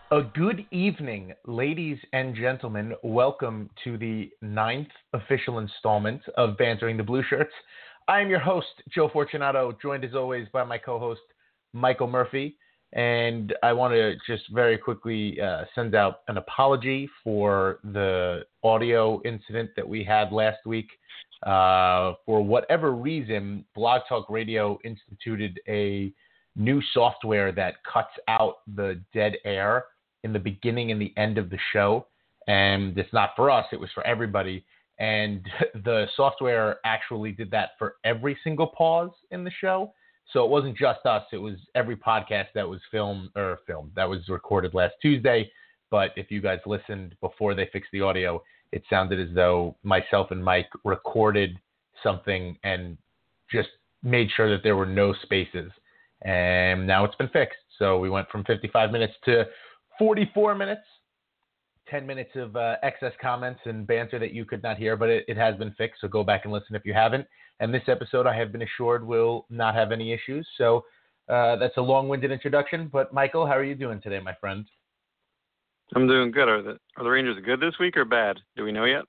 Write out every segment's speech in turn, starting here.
A good evening, ladies and gentlemen. Welcome to the ninth official installment of Bantering the Blue Shirts. I am your host, Joe Fortunato, joined as always by my co-host, Michael Murphy. And I want to just very quickly send out an apology for the audio incident that we had last week. For whatever reason, Blog Talk Radio instituted a new software that cuts out the dead air in the beginning and the end of the show. And it's not for us, it was for everybody. And the software actually did that for every single pause in the show. So it wasn't just us, it was every podcast that was that was recorded last Tuesday. But if you guys listened before they fixed the audio, it sounded as though myself and Mike recorded something and just made sure that there were no spaces. And now it's been fixed. So we went from 55 minutes to 44 minutes, 10 minutes of excess comments and banter that you could not hear, but it has been fixed, so go back and listen if you haven't. And this episode, I have been assured, will not have any issues. So that's a long-winded introduction. But, Michael, how are you doing today, my friend? I'm doing good. Are the Rangers good this week or bad? Do we know yet?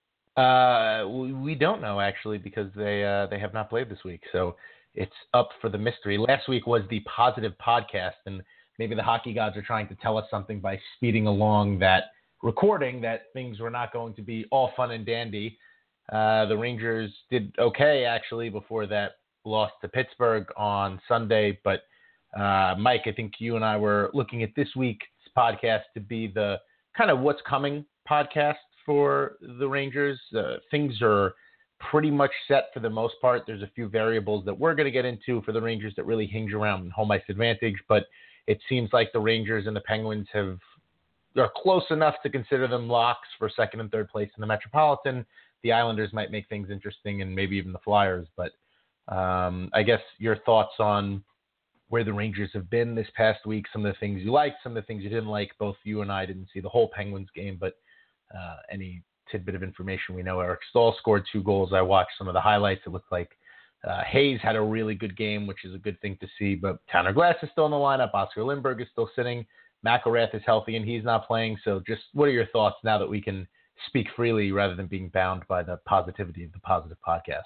We don't know, actually, because they have not played this week. So it's up for the mystery. Last week was the positive podcast, and maybe the hockey gods are trying to tell us something by speeding along that recording that things were not going to be all fun and dandy. The Rangers did okay, actually, before that loss to Pittsburgh on Sunday. But, Mike, I think you and I were looking at this week's podcast to be the kind of what's coming podcast for the Rangers. Things are pretty much set for the most part. There's a few variables that we're going to get into for the Rangers that really hinge around home ice advantage, but it seems like the Rangers and the Penguins are close enough to consider them locks for second and third place in the Metropolitan. The Islanders might make things interesting, and maybe even the Flyers. But I guess your thoughts on where the Rangers have been this past week, some of the things you liked, some of the things you didn't like. Both you and I didn't see the whole Penguins game, but any tidbit of information we know. Eric Staal scored 2 goals. I watched some of the highlights. It looked like Hayes had a really good game, which is a good thing to see. But Tanner Glass is still in the lineup. Oscar Lindbergh is still sitting. McElrath is healthy, and he's not playing. So just what are your thoughts now that we can speak freely rather than being bound by the positivity of the positive podcast?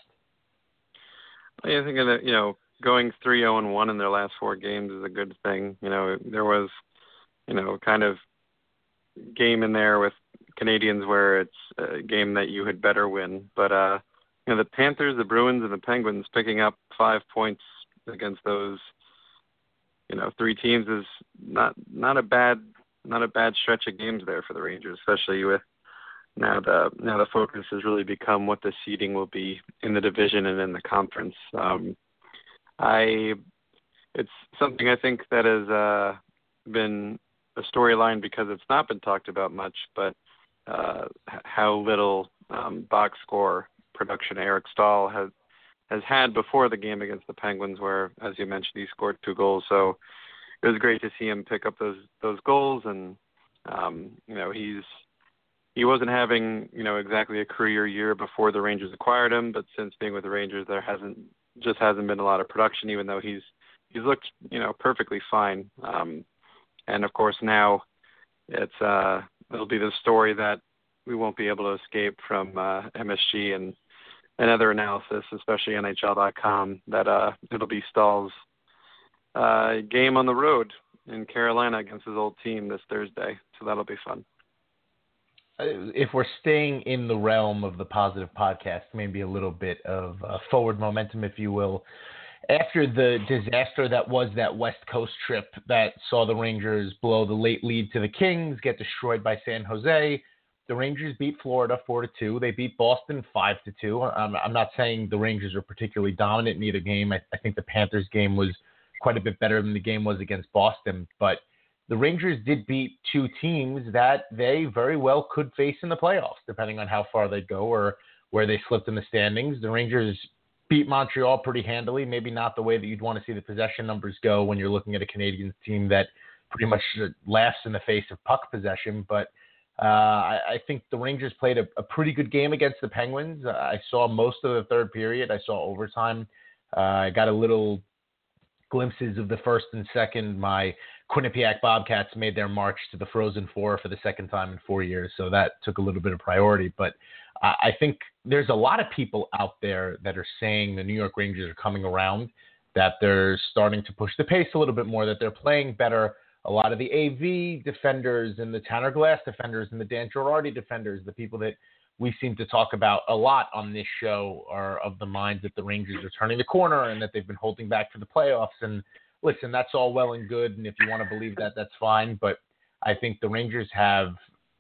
I think that, going 3-0-1 in their last 4 games is a good thing. There was, kind of game in there with Canadians where it's a game that you had better win. But, the Panthers, the Bruins, and the Penguins picking up 5 points against those, 3 teams is not a bad stretch of games there for the Rangers, especially with now the focus has really become what the seeding will be in the division and in the conference. It's something I think that has been a storyline because it's not been talked about much, but how little box score production Eric Staal has had before the game against the Penguins, where, as you mentioned, he scored 2 goals. So it was great to see him pick up those goals, and he wasn't having exactly a career year before the Rangers acquired him, but since being with the Rangers, there hasn't been a lot of production, even though he's looked perfectly fine. And of course now it'll be the story that we won't be able to escape from MSG and other analysis, especially NHL.com, that it'll be Staal's game on the road in Carolina against his old team this Thursday. So that'll be fun. If we're staying in the realm of the positive podcast, maybe a little bit of forward momentum, if you will. After the disaster that was that West Coast trip that saw the Rangers blow the late lead to the Kings, get destroyed by San Jose, the Rangers beat Florida 4-2. They beat Boston 5-2. I'm not saying the Rangers are particularly dominant in either game. I think the Panthers game was quite a bit better than the game was against Boston, but the Rangers did beat 2 teams that they very well could face in the playoffs, depending on how far they go or where they slipped in the standings. The Rangers beat Montreal pretty handily, maybe not the way that you'd want to see the possession numbers go when you're looking at a Canadiens team that pretty much laughs in the face of puck possession. But I think the Rangers played a pretty good game against the Penguins. I saw most of the third period. I saw overtime. I got a little glimpses of the first and second. My Quinnipiac Bobcats made their march to the Frozen Four for the second time in 4 years, so that took a little bit of priority. But I think there's a lot of people out there that are saying the New York Rangers are coming around, that they're starting to push the pace a little bit more, that they're playing better. A lot of the AV defenders and the Tanner Glass defenders and the Dan Girardi defenders, the people that we seem to talk about a lot on this show, are of the mind that the Rangers are turning the corner and that they've been holding back for the playoffs. And listen, that's all well and good, and if you want to believe that, that's fine. But I think the Rangers have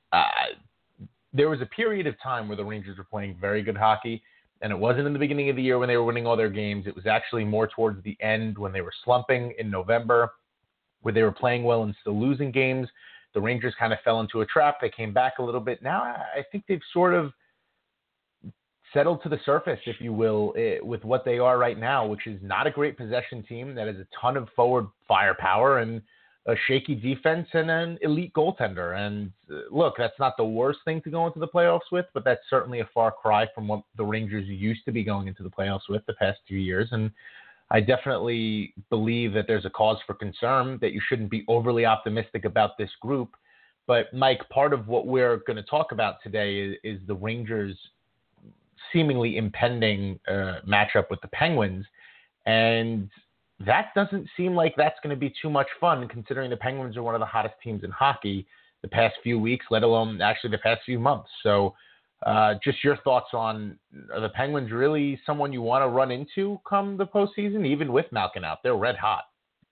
there was a period of time where the Rangers were playing very good hockey, and it wasn't in the beginning of the year when they were winning all their games. It was actually more towards the end when they were slumping in November, where they were playing well and still losing games. The Rangers kind of fell into a trap. They came back a little bit. Now I think they've sort of settled to the surface, if you will, with what they are right now, which is not a great possession team that has a ton of forward firepower and a shaky defense and an elite goaltender. And look, that's not the worst thing to go into the playoffs with, but that's certainly a far cry from what the Rangers used to be going into the playoffs with the past 2 years. And I definitely believe that there's a cause for concern, that you shouldn't be overly optimistic about this group. But Mike, part of what we're going to talk about today is the Rangers' seemingly impending matchup with the Penguins. And that doesn't seem like that's going to be too much fun, considering the Penguins are one of the hottest teams in hockey the past few weeks, let alone actually the past few months. So just your thoughts on, are the Penguins really someone you want to run into come the postseason, even with Malkin out? They're red hot.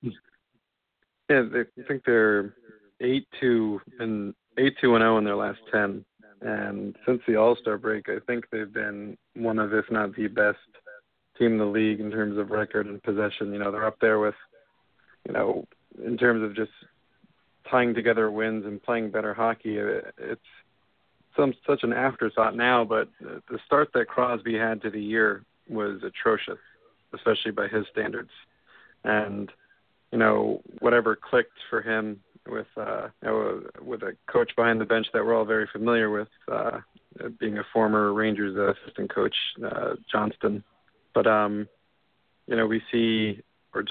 Yeah, I think they're 8-2 and 0 in their last 10. And since the All-Star break, I think they've been one of, if not the best team in the league in terms of record and possession. You know, they're up there with, you know, in terms of just tying together wins and playing better hockey. It's such an afterthought now, but the start that Crosby had to the year was atrocious, especially by his standards. And, you know, whatever clicked for him with a coach behind the bench that we're all very familiar with, being a former Rangers assistant coach, Johnston. But you know, we see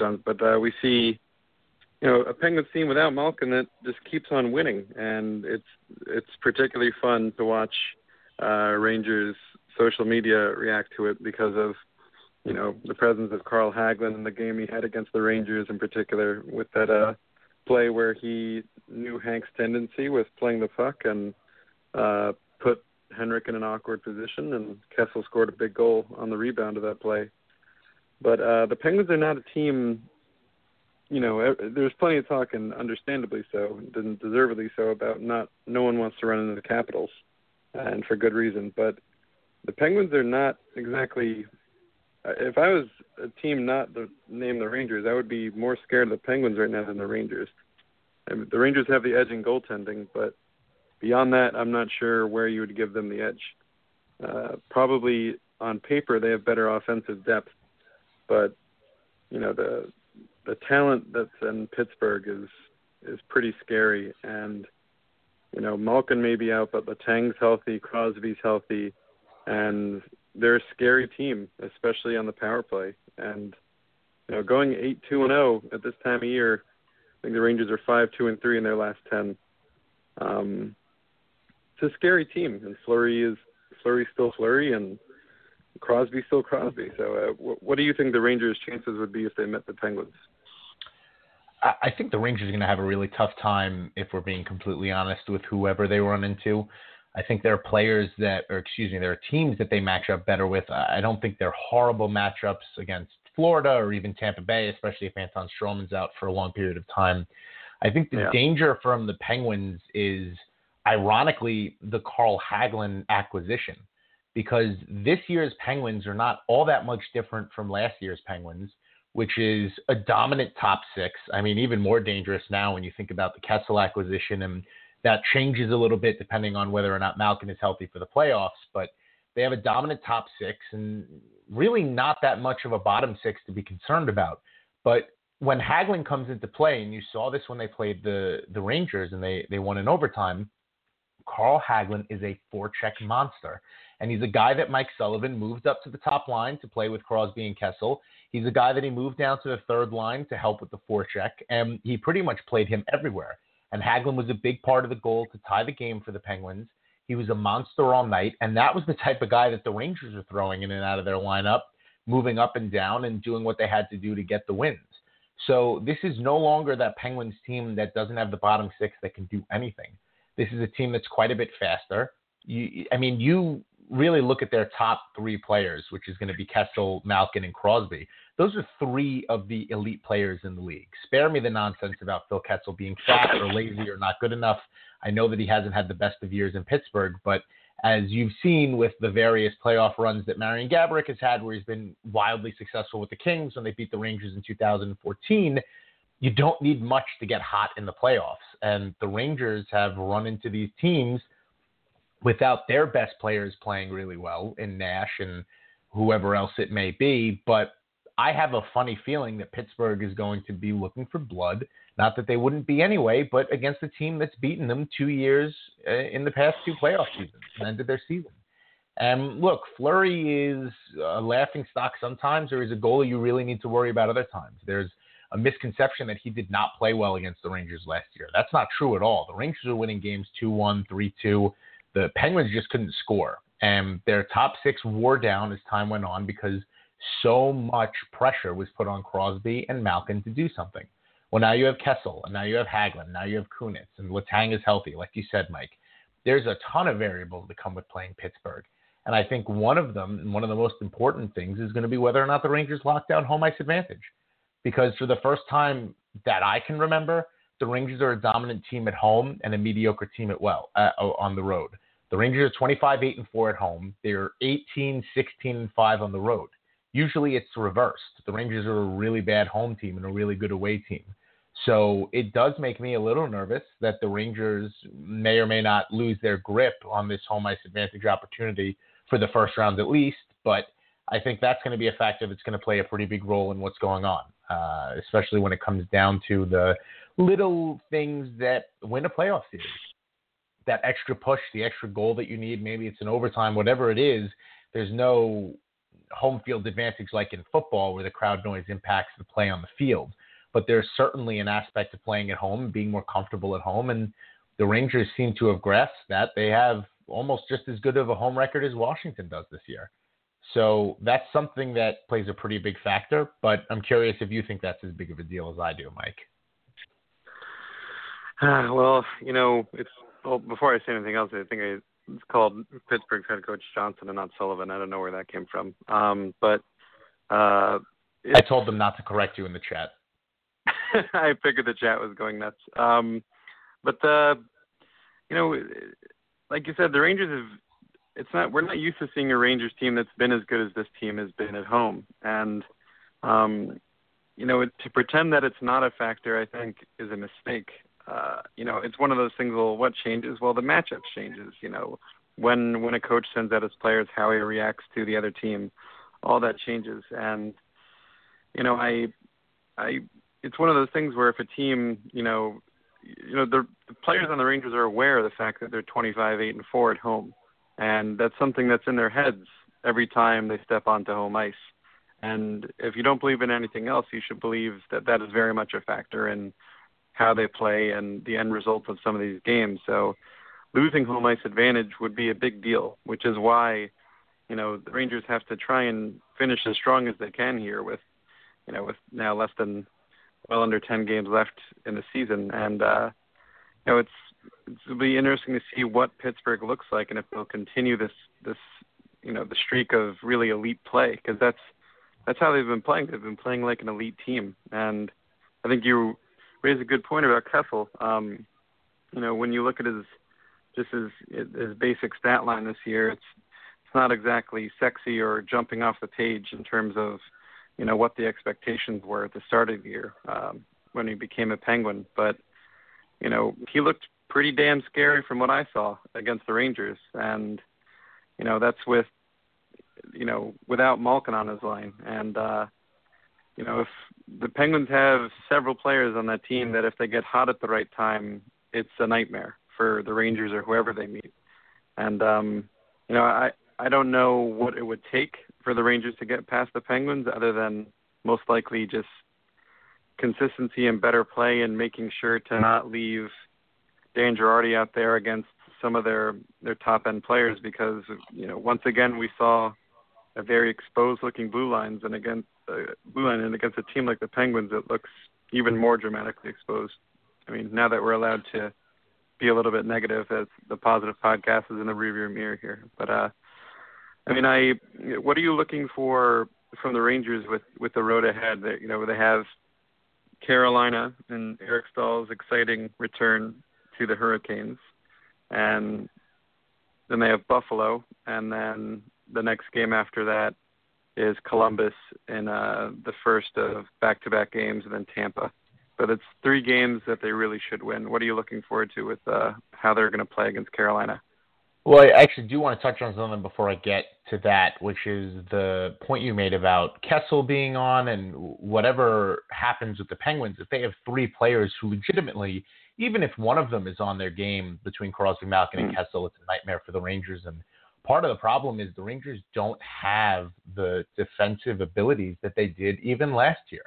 a Penguins team without Malkin that just keeps on winning, and it's particularly fun to watch Rangers social media react to it because of, you know, the presence of Carl Hagelin in the game he had against the Rangers in particular, with that play where he knew Hank's tendency with playing the puck and put Henrik in an awkward position, and Kessel scored a big goal on the rebound of that play. But the Penguins are not a team, you know, there's plenty of talk, and understandably so, and deservedly so, about no one wants to run into the Capitals, and for good reason. But the Penguins are not exactly, if I was a team not named the Rangers, I would be more scared of the Penguins right now than the Rangers. I mean, the Rangers have the edge in goaltending, but beyond that, I'm not sure where you would give them the edge. Probably on paper they have better offensive depth, but you know, the talent that's in Pittsburgh is pretty scary. And you know, Malkin may be out, but Letang's healthy, Crosby's healthy, and they're a scary team, especially on the power play. And you know, going 8-2-0 at this time of year, I think the Rangers are 5-2-3 in their last 10. It's a scary team, and Fleury's still Fleury, and Crosby's still Crosby. So what do you think the Rangers' chances would be if they met the Penguins? I think the Rangers are going to have a really tough time, if we're being completely honest, with whoever they run into. I think there are teams that they match up better with. I don't think they're horrible matchups against Florida or even Tampa Bay, especially if Anton Stroman's out for a long period of time. I think the danger from the Penguins is, ironically, the Carl Hagelin acquisition, because this year's Penguins are not all that much different from last year's Penguins, which is a dominant top six. I mean, even more dangerous now when you think about the Kessel acquisition, and that changes a little bit depending on whether or not Malkin is healthy for the playoffs, but they have a dominant top six and really not that much of a bottom six to be concerned about. But when Hagelin comes into play, and you saw this when they played the Rangers and they won in overtime, Carl Hagelin is a forecheck monster. And he's a guy that Mike Sullivan moved up to the top line to play with Crosby and Kessel. He's a guy that he moved down to the third line to help with the forecheck, and he pretty much played him everywhere. And Hagelin was a big part of the goal to tie the game for the Penguins. He was a monster all night, and that was the type of guy that the Rangers are throwing in and out of their lineup, moving up and down and doing what they had to do to get the wins. So this is no longer that Penguins team that doesn't have the bottom six that can do anything. This is a team that's quite a bit faster. You really look at their top three players, which is going to be Kessel, Malkin, and Crosby. Those are three of the elite players in the league. Spare me the nonsense about Phil Kessel being fat or lazy or not good enough. I know that he hasn't had the best of years in Pittsburgh, but as you've seen with the various playoff runs that Marian Gaborik has had, where he's been wildly successful with the Kings when they beat the Rangers in 2014, you don't need much to get hot in the playoffs. And the Rangers have run into these teams without their best players playing really well in Nash and whoever else it may be. But I have a funny feeling that Pittsburgh is going to be looking for blood. Not that they wouldn't be anyway, but against a team that's beaten them 2 years in the past two playoff seasons and ended their season. And look, Fleury is a laughing stock sometimes, or he's a goalie you really need to worry about other times. There's a misconception that he did not play well against the Rangers last year. That's not true at all. The Rangers are winning games 2-1, 3-2. The Penguins just couldn't score. And their top six wore down as time went on because so much pressure was put on Crosby and Malkin to do something. Well, now you have Kessel, and now you have Hagelin, now you have Kunitz, and Letang is healthy, like you said, Mike. There's a ton of variables that come with playing Pittsburgh. And I think one of them, and one of the most important things, is going to be whether or not the Rangers lock down home ice advantage. Because for the first time that I can remember, the Rangers are a dominant team at home and a mediocre team on the road. The Rangers are 25-8-4 at home. They're 18-16-5 on the road. Usually it's reversed. The Rangers are a really bad home team and a really good away team. So it does make me a little nervous that the Rangers may or may not lose their grip on this home ice advantage opportunity for the first round at least. But I think that's going to be a factor that's going to play a pretty big role in what's going on, especially when it comes down to the little things that win a playoff series. That extra push, the extra goal that you need, maybe it's an overtime, whatever it is, there's no home field advantage like in football where the crowd noise impacts the play on the field. But there's certainly an aspect of playing at home, being more comfortable at home, and the Rangers seem to have grasped that. They have almost just as good of a home record as Washington does this year. So that's something that plays a pretty big factor, but I'm curious if you think that's as big of a deal as I do, Mike. Well, before I say anything else, I think it's called Pittsburgh's head coach Johnson and not Sullivan. I don't know where that came from. But I told them not to correct you in the chat. I figured the chat was going nuts. But like you said, the Rangers we're not used to seeing a Rangers team that's been as good as this team has been at home. And, to pretend that it's not a factor, I think, is a mistake. It's one of those things, well, what changes? Well, the matchup changes, when a coach sends out his players, how he reacts to the other team, all that changes. And, it's one of those things where if a team, the players on the Rangers are aware of the fact that they're 25-8-4 at home. And that's something that's in their heads every time they step onto home ice. And if you don't believe in anything else, you should believe that that is very much a factor in how they play and the end result of some of these games. So losing home ice advantage would be a big deal, which is why, the Rangers have to try and finish as strong as they can here with now less than well under 10 games left in the season. And, it'll be interesting to see what Pittsburgh looks like and if they'll continue this the streak of really elite play, because that's how they've been playing. They've been playing like an elite team. And I think you raise a good point about Kessel. When you look at his basic stat line this year, it's not exactly sexy or jumping off the page in terms of, what the expectations were at the start of the year when he became a Penguin. But, he looked pretty damn scary from what I saw against the Rangers. And, that's without Malkin on his line. And, if the Penguins have several players on that team that if they get hot at the right time, it's a nightmare for the Rangers or whoever they meet. And, I don't know what it would take for the Rangers to get past the Penguins, other than most likely just consistency and better play and making sure to not leave Dan Girardi out there against some of their top end players, because once again we saw a very exposed looking blue line, and against a team like the Penguins, it looks even more dramatically exposed. I mean, now that we're allowed to be a little bit negative, as the positive podcast is in the rearview mirror here. But what are you looking for from the Rangers with the road ahead? They have Carolina and Eric Stahl's exciting return to the Hurricanes, and then they have Buffalo, and then the next game after that is Columbus in the first of back-to-back games, and then Tampa. But it's 3 games that they really should win. What are you looking forward to with how they're going to play against Carolina? Well, I actually do want to touch on something before I get to that, which is the point you made about Kessel being on, and whatever happens with the Penguins, if they have 3 players who legitimately, even if one of them is on their game between Crosby, Malkin, and Kessel, it's a nightmare for the Rangers. And part of the problem is the Rangers don't have the defensive abilities that they did even last year.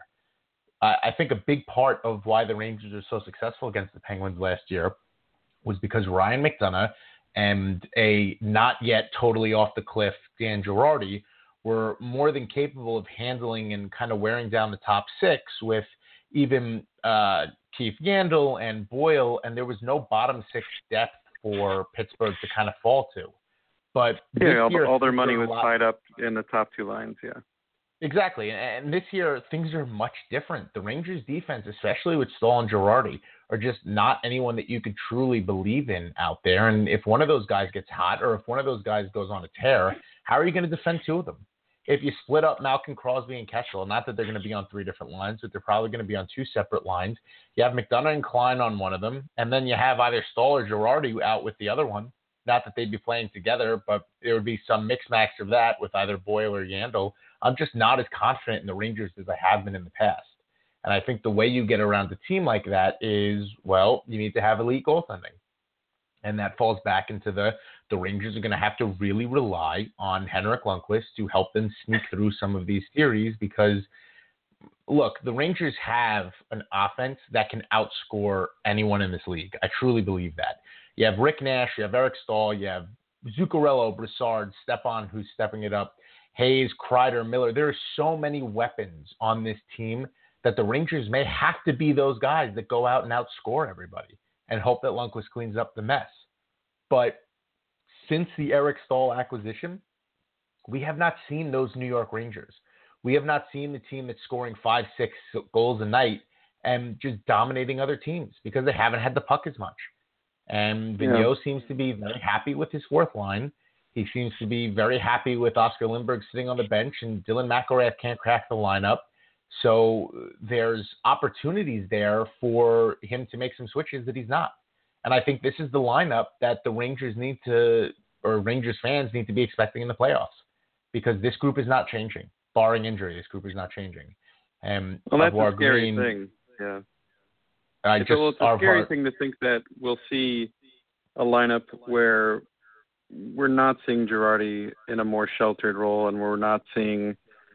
I think a big part of why the Rangers are so successful against the Penguins last year was because Ryan McDonagh and a not yet totally off the cliff Dan Girardi were more than capable of handling and kind of wearing down the top 6 with even Keith Yandle and Boyle, and there was no bottom 6 depth for Pittsburgh to kind of fall to. But all their money was tied up in the top 2 lines, yeah. Exactly, and this year things are much different. The Rangers' defense, especially with Stahl and Girardi, are just not anyone that you could truly believe in out there. And if one of those guys gets hot, or if one of those guys goes on a tear, how are you going to defend 2 of them? If you split up Malkin, Crosby, and Kessel, not that they're going to be on 3 different lines, but they're probably going to be on 2 separate lines. You have McDonagh and Klein on one of them, and then you have either Stahl or Girardi out with the other one. Not that they'd be playing together, but there would be some mix-match of that with either Boyle or Yandle. I'm just not as confident in the Rangers as I have been in the past. And I think the way you get around a team like that is, well, you need to have elite goaltending. And that falls back into the Rangers are going to have to really rely on Henrik Lundqvist to help them sneak through some of these series because, look, the Rangers have an offense that can outscore anyone in this league. I truly believe that. You have Rick Nash, you have Eric Stahl, you have Zuccarello, Brassard, Stepan, who's stepping it up, Hayes, Kreider, Miller. There are so many weapons on this team that the Rangers may have to be those guys that go out and outscore everybody and hope that Lundqvist cleans up the mess. But since the Eric Stahl acquisition, we have not seen those New York Rangers. We have not seen the team that's scoring 5-6 goals a night and just dominating other teams because they haven't had the puck as much. And Vigneault seems to be very happy with his 4th line. He seems to be very happy with Oscar Lindbergh sitting on the bench, and Dylan McIlrath can't crack the lineup. So there's opportunities there for him to make some switches that he's not. And I think this is the lineup that the Rangers need to, or Rangers fans need to be expecting in the playoffs, because this group is not changing. Barring injury, this group is not changing. And well, that's a scary thing. Yeah. It's a scary thing to think that we'll see a lineup where we're not seeing Girardi in a more sheltered role, and we're not seeing,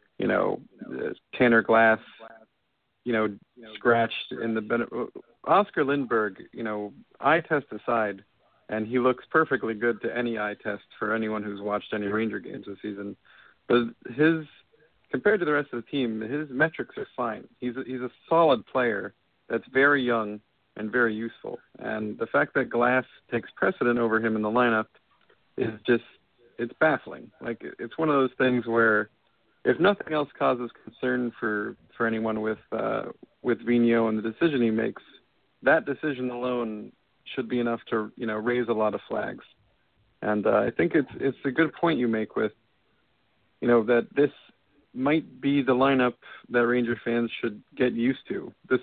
Tanner Glass, scratched in the Oscar Lindbergh, eye test aside, and he looks perfectly good to any eye test for anyone who's watched any Ranger games this season. But compared to the rest of the team, his metrics are fine. He's a solid player that's very young and very useful. And the fact that Glass takes precedent over him in the lineup is just, it's baffling. Like, it's one of those things where if nothing else causes concern for anyone with Vigneault and the decision he makes, that decision alone should be enough to, raise a lot of flags. And I think it's a good point you make with, that this might be the lineup that Ranger fans should get used to. This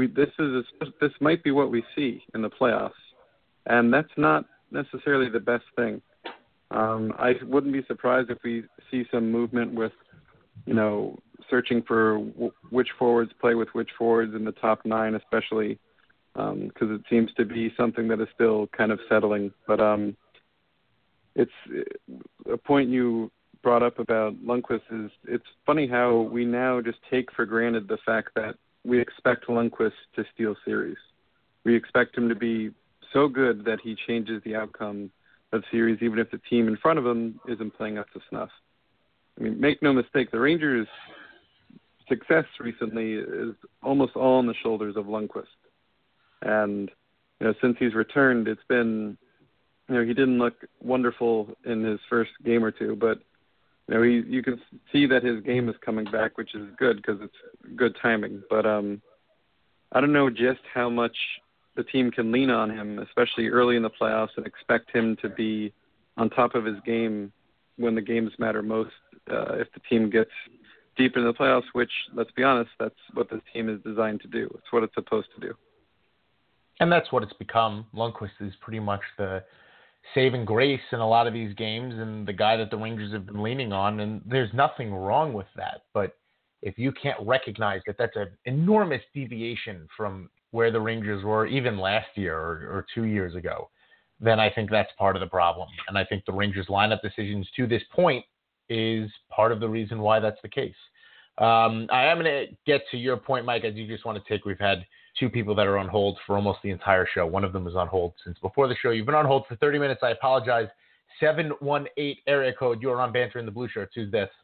might be what we see in the playoffs, and that's not necessarily the best thing. I wouldn't be surprised if we see some movement with, searching for which forwards play with which forwards in the top 9, especially because it seems to be something that is still kind of settling. But it's a point you brought up about Lundqvist is it's funny how we now just take for granted the fact that we expect Lundqvist to steal series. We expect him to be so good that he changes the outcome of series, even if the team in front of him isn't playing up to snuff. I mean, make no mistake, the Rangers' success recently is almost all on the shoulders of Lundqvist. And, since he's returned, it's been, he didn't look wonderful in his first game or two, but, you can see that his game is coming back, which is good because it's good timing. But I don't know just how much the team can lean on him, especially early in the playoffs, and expect him to be on top of his game when the games matter most. If the team gets deep into the playoffs, which, let's be honest, that's what this team is designed to do. It's what it's supposed to do. And that's what it's become. Lundqvist is pretty much the saving grace in a lot of these games and the guy that the Rangers have been leaning on, and there's nothing wrong with that. But if you can't recognize that that's an enormous deviation from where the Rangers were even last year or 2 years ago, then I think that's part of the problem. And I think the Rangers lineup decisions to this point is part of the reason why that's the case. I am going to get to your point, Mike, as you just want to take. We've had two people that are on hold for almost the entire show. One of them was on hold since before the show. You've been on hold for 30 minutes. I apologize. 718 area code. You are on Banter in the Blue Shirts. Who's this?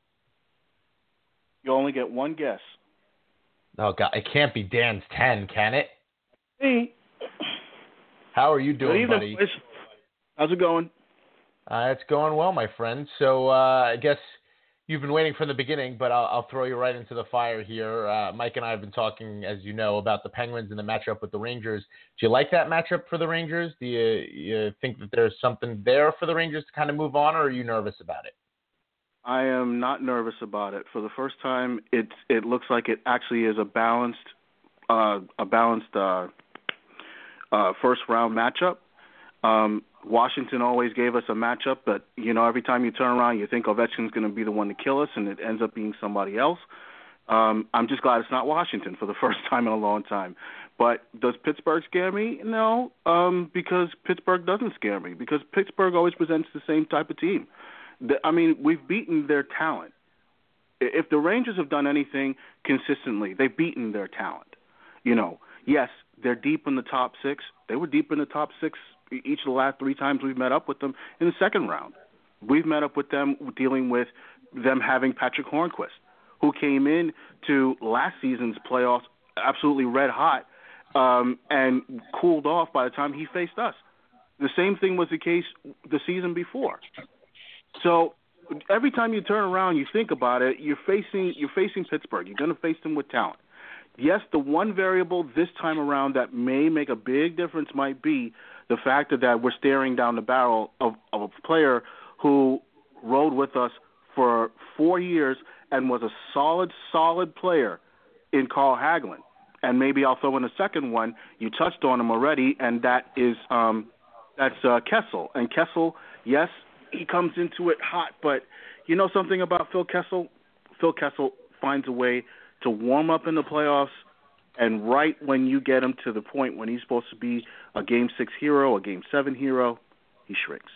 You only get one guess. Oh, God. It can't be Dan's 10, can it? Hey. How are you doing, Good evening, buddy? boys. How's it going? It's going well, my friend. So I guess you've been waiting from the beginning, but I'll throw you right into the fire here. Mike and I have been talking, as you know, about the Penguins and the matchup with the Rangers. Do you like that matchup for the Rangers? Do you think that there's something there for the Rangers to kind of move on, or are you nervous about it? I am not nervous about it. For the first time, it looks like it actually is a balanced first round matchup. Washington always gave us a matchup, but every time you turn around, you think Ovechkin's going to be the one to kill us, and it ends up being somebody else. I'm just glad it's not Washington for the first time in a long time. But does Pittsburgh scare me? No, because Pittsburgh doesn't scare me, because Pittsburgh always presents the same type of team. We've beaten their talent. If the Rangers have done anything consistently, they've beaten their talent. Yes, they're deep in the top six. They were deep in the top six each of the last three times we've met up with them in the second round. We've met up with them dealing with them having Patrick Hornquist, who came in to last season's playoffs absolutely red hot and cooled off by the time he faced us. The same thing was the case the season before. So every time you turn around, you think about it, you're facing Pittsburgh. You're going to face them with talent. Yes, the one variable this time around that may make a big difference might be the fact that we're staring down the barrel of a player who rode with us for 4 years and was a solid player in Carl Hagelin. And maybe I'll throw in a second one. You touched on him already, and that's Kessel. And Kessel, yes, he comes into it hot, but you know something about Phil Kessel? Phil Kessel finds a way to warm up in the playoffs, and right when you get him to the point when he's supposed to be a Game 6 hero, a Game 7 hero, he shrinks.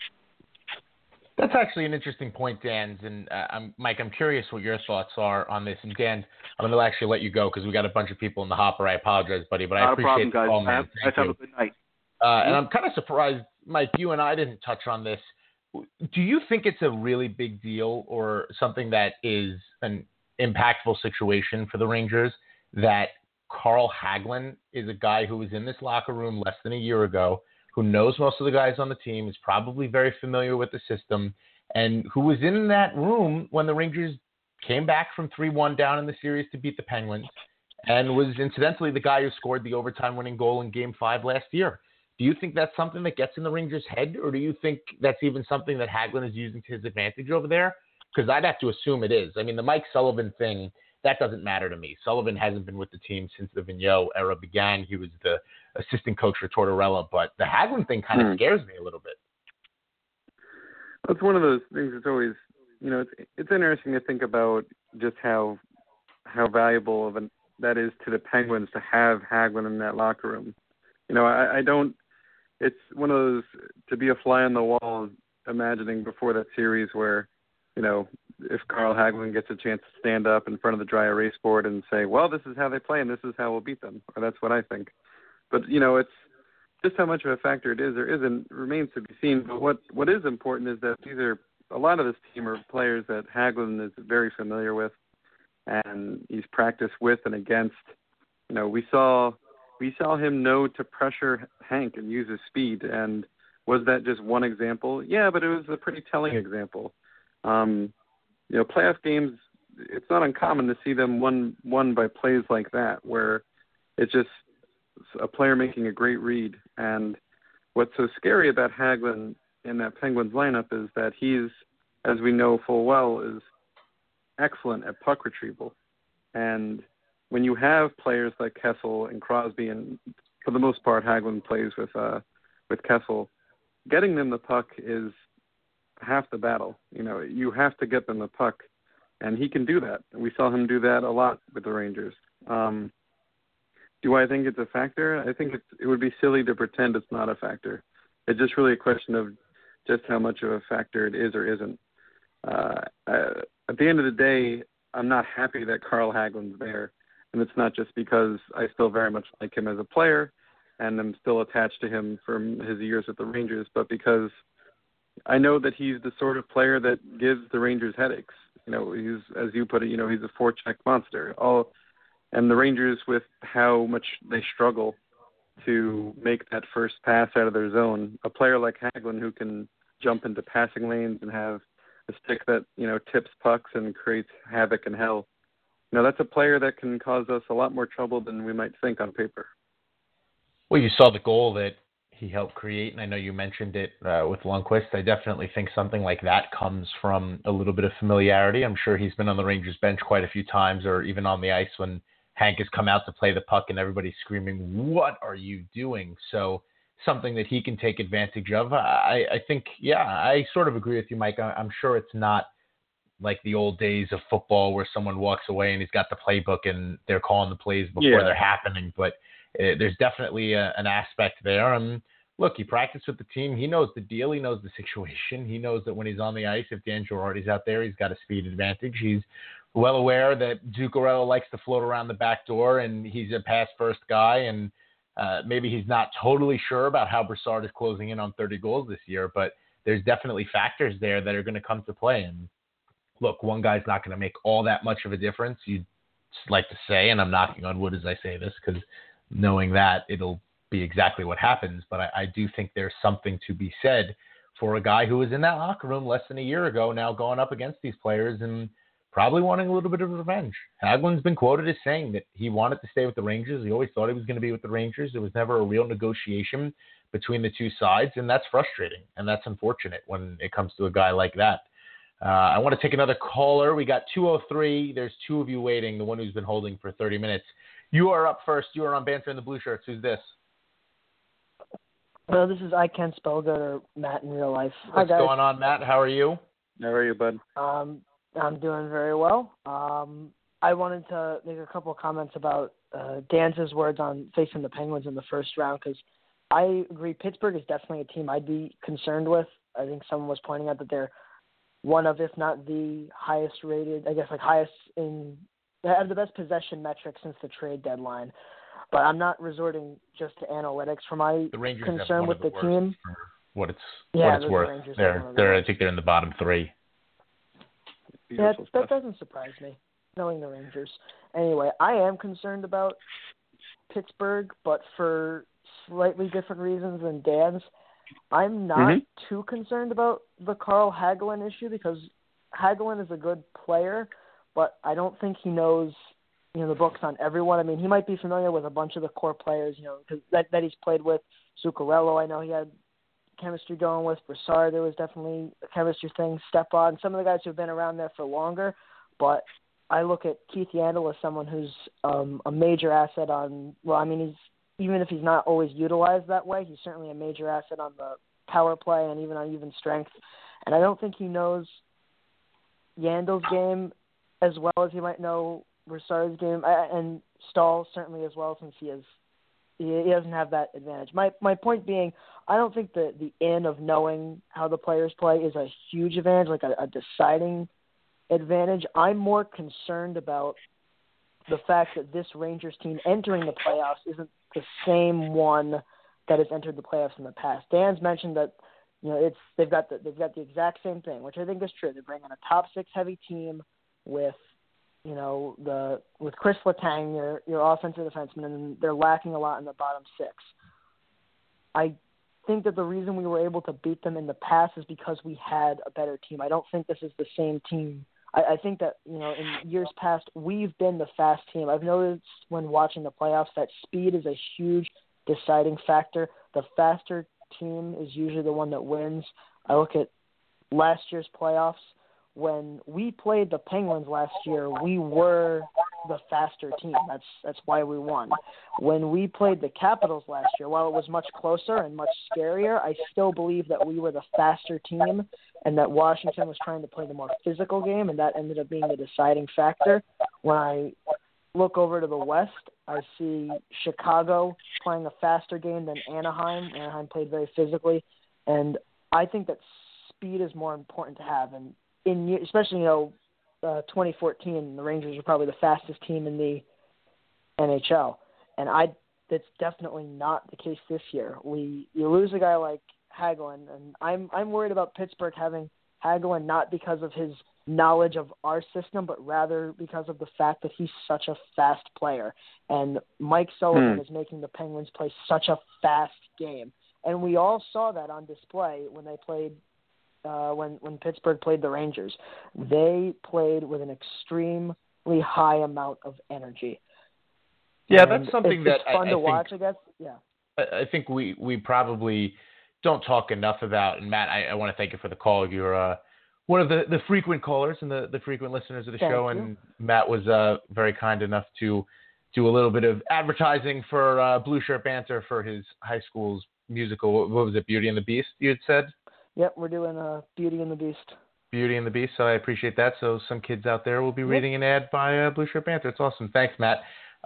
That's actually an interesting point, Dan. And Mike, I'm curious what your thoughts are on this. And Dan, I'm going to actually let you go because we got a bunch of people in the hopper. I apologize, buddy, but I appreciate the call, man. Guys, have a good night. And I'm kind of surprised, Mike, you and I didn't touch on this. Do you think it's a really big deal or something that is an impactful situation for the Rangers that Carl Hagelin is a guy who was in this locker room less than a year ago, who knows most of the guys on the team, is probably very familiar with the system, and who was in that room when the Rangers came back from 3-1 down in the series to beat the Penguins, and was incidentally the guy who scored the overtime winning goal in Game 5 last year? Do you think that's something that gets in the Rangers' head, or do you think that's even something that Hagelin is using to his advantage over there? Because I'd have to assume it is. I mean, the Mike Sullivan thing, that doesn't matter to me. Sullivan hasn't been with the team since the Vigneault era began. He was the assistant coach for Tortorella, but the Hagelin thing kind of scares me a little bit. It's one of those things that's always, it's interesting to think about just how valuable that is to the Penguins to have Hagelin in that locker room. I don't. It's one of those, to be a fly on the wall imagining before that series where, if Carl Hagelin gets a chance to stand up in front of the dry erase board and say, well, this is how they play and this is how we'll beat them, or that's what I think. But, it's just how much of a factor it is or isn't remains to be seen. But what is important is that a lot of this team are players that Hagelin is very familiar with and he's practiced with and against. We saw him know to pressure Hank and use his speed. And was that just one example? Yeah, but it was a pretty telling example. Playoff games, it's not uncommon to see them won by plays like that, where it's just a player making a great read. And what's so scary about Hagelin in that Penguins lineup is that he's, as we know full well, is excellent at puck retrieval. And when you have players like Kessel and Crosby, and for the most part Hagelin plays with Kessel, getting them the puck is half the battle. You have to get them the puck, and he can do that. We saw him do that a lot with the Rangers. Do I think it's a factor? I think it would be silly to pretend it's not a factor. It's just really a question of just how much of a factor it is or isn't. At the end of the day, I'm not happy that Carl Hagelin's there, and it's not just because I still very much like him as a player and I'm still attached to him from his years at the Rangers, but because I know that he's the sort of player that gives the Rangers headaches. He's, as you put it, he's a forecheck monster. And the Rangers, with how much they struggle to make that first pass out of their zone, a player like Hagelin who can jump into passing lanes and have a stick that, tips pucks and creates havoc and hell. That's a player that can cause us a lot more trouble than we might think on paper. Well, you saw the goal that he helped create, and I know you mentioned it with Lundqvist. I definitely think something like that comes from a little bit of familiarity. I'm sure he's been on the Rangers bench quite a few times, or even on the ice when Hank has come out to play the puck and everybody's screaming, "What are you doing?" So something that he can take advantage of. I think, I sort of agree with you, Mike. I'm sure it's not like the old days of football where someone walks away and he's got the playbook and they're calling the plays before they're happening. But there's definitely an aspect there. And look, he practiced with the team. He knows the deal. He knows the situation. He knows that when he's on the ice, if Dan Girardi's out there, he's got a speed advantage. He's well aware that Zuccarello likes to float around the back door, and he's a pass-first guy. And maybe he's not totally sure about how Brassard is closing in on 30 goals this year, but there's definitely factors there that are going to come to play. And look, one guy's not going to make all that much of a difference. You'd like to say, and I'm knocking on wood as I say this, because knowing that it'll be exactly what happens. But I do think there's something to be said for a guy who was in that locker room less than a year ago, now going up against these players and probably wanting a little bit of revenge. Hagelin's been quoted as saying that he wanted to stay with the Rangers. He always thought he was going to be with the Rangers. There was never a real negotiation between the two sides, and that's frustrating, and that's unfortunate when it comes to a guy like that. I want to take another caller. We got 203. There's two of you waiting, the one who's been holding for 30 minutes. You are up first. You are on Banter in the Blue Shirts. Who's this? Well, this is Ken Spellgood, or Matt in real life. What's going on, Matt? How are you? How are you, bud? I'm doing very well. I wanted to make a couple of comments about Dan's words on facing the Penguins in the first round, because I agree Pittsburgh is definitely a team I'd be concerned with. I think someone was pointing out that they're one of, if not the highest rated, highest in, they have the best possession metrics since the trade deadline. But I'm not resorting just to analytics for my concern with the team. What it's worth. I think they're in the bottom three. That doesn't surprise me, knowing the Rangers. Anyway, I am concerned about Pittsburgh, but for slightly different reasons than Dan's. I'm not too concerned about the Carl Hagelin issue, because Hagelin is a good player, but I don't think he knows, the books on everyone. I mean, he might be familiar with a bunch of the core players, cause that he's played with. Zuccarello, I know he had chemistry going with. Brassard, there was definitely a chemistry thing. Stepan, some of the guys who've been around there for longer. But I look at Keith Yandle as someone who's a major asset he's, even if he's not always utilized that way, he's certainly a major asset on the power play and even on even strength. And I don't think he knows Yandle's game as well as he might know Brassard's game, and Stahl certainly as well, since he has he doesn't have that advantage. My point being, I don't think the in of knowing how the players play is a huge advantage, like a deciding advantage. I'm more concerned about the fact that this Rangers team entering the playoffs isn't the same one that has entered the playoffs in the past. Dan's mentioned that they've got the exact same thing, which I think is true. They bring in a top 6 heavy team with with Chris Letang, your offensive defenseman, and they're lacking a lot in the bottom 6. I think that the reason we were able to beat them in the past is because we had a better team. I don't think this is the same team. I think that, in years past, we've been the fast team. I've noticed when watching the playoffs that speed is a huge deciding factor. The faster team is usually the one that wins. I look at last year's playoffs. When we played the Penguins last year, we were the faster team. That's why we won. When we played the Capitals last year, while it was much closer and much scarier, I still believe that we were the faster team and that Washington was trying to play the more physical game, and that ended up being the deciding factor. When I look over to the West, I see Chicago playing a faster game than Anaheim. Anaheim played very physically, and I think that speed is more important to have. And especially 2014, the Rangers were probably the fastest team in the NHL, and that's definitely not the case this year. You lose a guy like Hagelin, and I'm worried about Pittsburgh having Hagelin not because of his knowledge of our system, but rather because of the fact that he's such a fast player, and Mike Sullivan is making the Penguins play such a fast game, and we all saw that on display when they played. When Pittsburgh played the Rangers, they played with an extremely high amount of energy. Yeah, and that's something it's fun to watch, I guess. Yeah, I think we probably don't talk enough about. And Matt, I want to thank you for the call. You're one of the frequent callers and the frequent listeners of the show. Thank you. And Matt was very kind enough to do a little bit of advertising for Blue Shirt Banter for his high school's musical. What was it, Beauty and the Beast? You had said. Yep, we're doing Beauty and the Beast. Beauty and the Beast, so I appreciate that. So some kids out there will be reading an ad by Blue Shirt Banter. It's awesome. Thanks, Matt.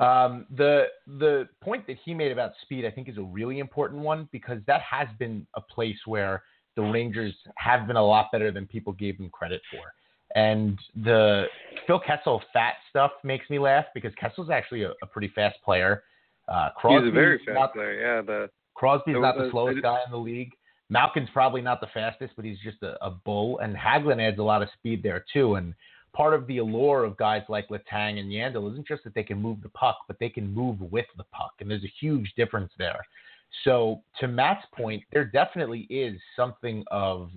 The point that he made about speed, I think, is a really important one because that has been a place where the Rangers have been a lot better than people gave them credit for. And the Phil Kessel fat stuff makes me laugh because Kessel's actually a pretty fast player. He's a very fast player, yeah. Crosby's not the slowest guy in the league. Malkin's probably not the fastest, but he's just a bull. And Hagelin adds a lot of speed there, too. And part of the allure of guys like Letang and Yandel isn't just that they can move the puck, but they can move with the puck. And there's a huge difference there. So to Matt's point, there definitely is something of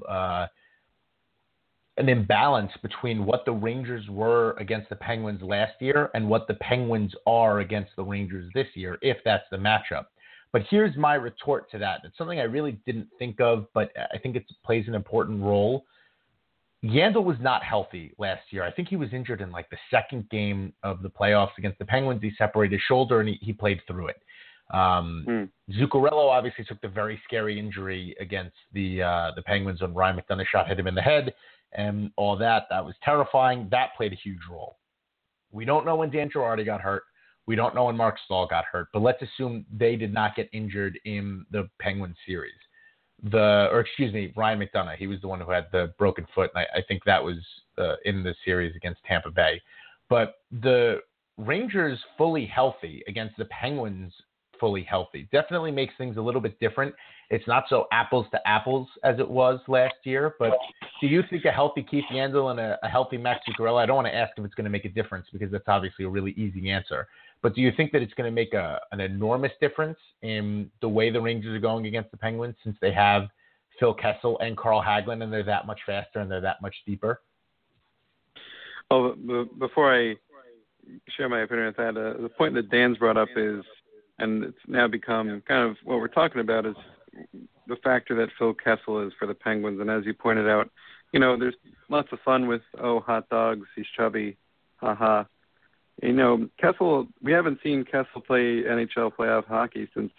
an imbalance between what the Rangers were against the Penguins last year and what the Penguins are against the Rangers this year, if that's the matchup. But here's my retort to that. It's something I really didn't think of, but I think it plays an important role. Yandel was not healthy last year. I think he was injured in like the second game of the playoffs against the Penguins. He separated his shoulder and he played through it. Zuccarello obviously took the very scary injury against the Penguins when Ryan McDonough shot hit him in the head and all that. That was terrifying. That played a huge role. We don't know when Dan Girardi got hurt. We don't know when Mark Stahl got hurt, but let's assume they did not get injured in the Penguins series. Ryan McDonough. He was the one who had the broken foot, and I think that was in the series against Tampa Bay. But the Rangers fully healthy against the Penguins fully healthy definitely makes things a little bit different. It's not so apples to apples as it was last year, but do you think a healthy Keith Yandel and a healthy Max Zuccarello, I don't want to ask if it's going to make a difference because that's obviously a really easy answer, but do you think that it's going to make an enormous difference in the way the Rangers are going against the Penguins since they have Phil Kessel and Carl Hagelin and they're that much faster and they're that much deeper? Oh, before I share my opinion with that, the point that Dan's brought up is, and it's now become kind of what we're talking about, is the factor that Phil Kessel is for the Penguins. And as you pointed out, there's lots of fun with, hot dogs, he's chubby, haha. Kessel, we haven't seen Kessel play NHL playoff hockey since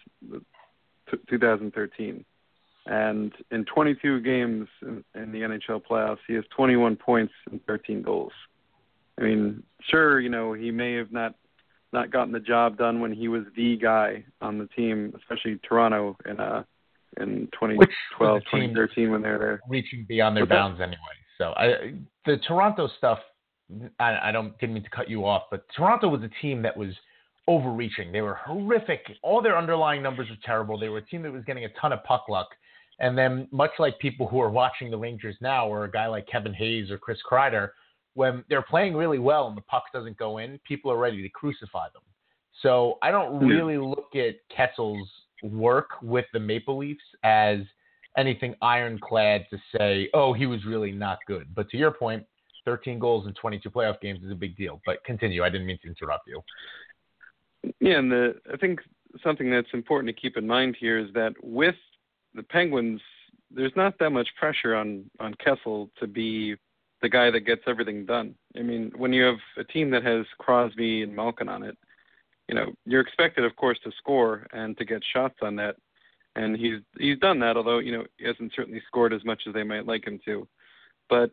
2013. And in 22 games in the NHL playoffs, he has 21 points and 13 goals. I mean, sure, he may have not not gotten the job done when he was the guy on the team, especially Toronto in 2012, 2013 when they were there. Reaching beyond their bounds anyway. So the Toronto stuff, I didn't mean to cut you off, but Toronto was a team that was overreaching. They were horrific. All their underlying numbers were terrible. They were a team that was getting a ton of puck luck. And then much like people who are watching the Rangers now, or a guy like Kevin Hayes or Chris Kreider, when they're playing really well and the puck doesn't go in, people are ready to crucify them. So I don't really look at Kessel's work with the Maple Leafs as anything ironclad to say, oh, he was really not good. But to your point, 13 goals in 22 playoff games is a big deal. But continue. I didn't mean to interrupt you. Yeah, and I think something that's important to keep in mind here is that with the Penguins, there's not that much pressure on Kessel to be the guy that gets everything done. I mean, when you have a team that has Crosby and Malkin on it, you're expected, of course, to score and to get shots on that. And he's done that, although, he hasn't certainly scored as much as they might like him to. But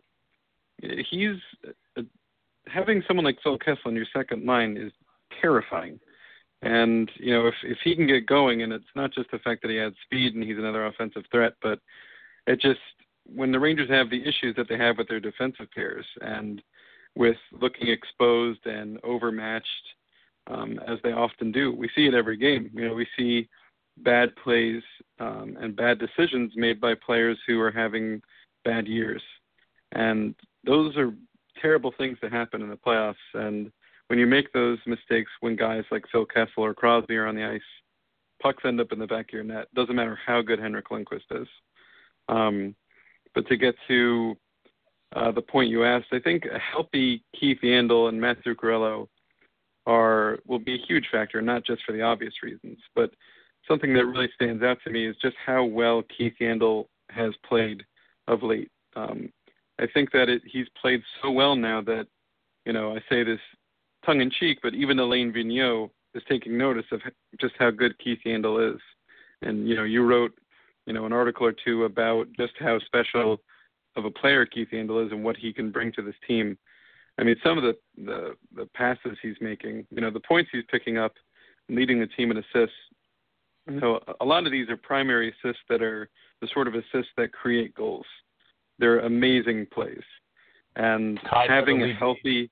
having someone like Phil Kessel on your second line is terrifying. And, if he can get going, and it's not just the fact that he adds speed and he's another offensive threat, but it just, when the Rangers have the issues that they have with their defensive pairs and with looking exposed and overmatched, as they often do, we see it every game. We see bad plays and bad decisions made by players who are having bad years. And those are terrible things that happen in the playoffs. And when you make those mistakes when guys like Phil Kessel or Crosby are on the ice, pucks end up in the back of your net. Doesn't matter how good Henrik Lundqvist is. But to get to the point you asked, I think a healthy Keith Yandle and Matt Zuccarello will be a huge factor, not just for the obvious reasons, but something that really stands out to me is just how well Keith Yandle has played of late. I think that he's played so well now that, I say this tongue-in-cheek, but even Alain Vigneault is taking notice of just how good Keith Yandle is. And, you wrote, an article or two about just how special of a player Keith Yandle is and what he can bring to this team. I mean, some of the passes he's making, the points he's picking up and leading the team in assists, a lot of these are primary assists that are the sort of assists that create goals. They're amazing plays. And having a healthy,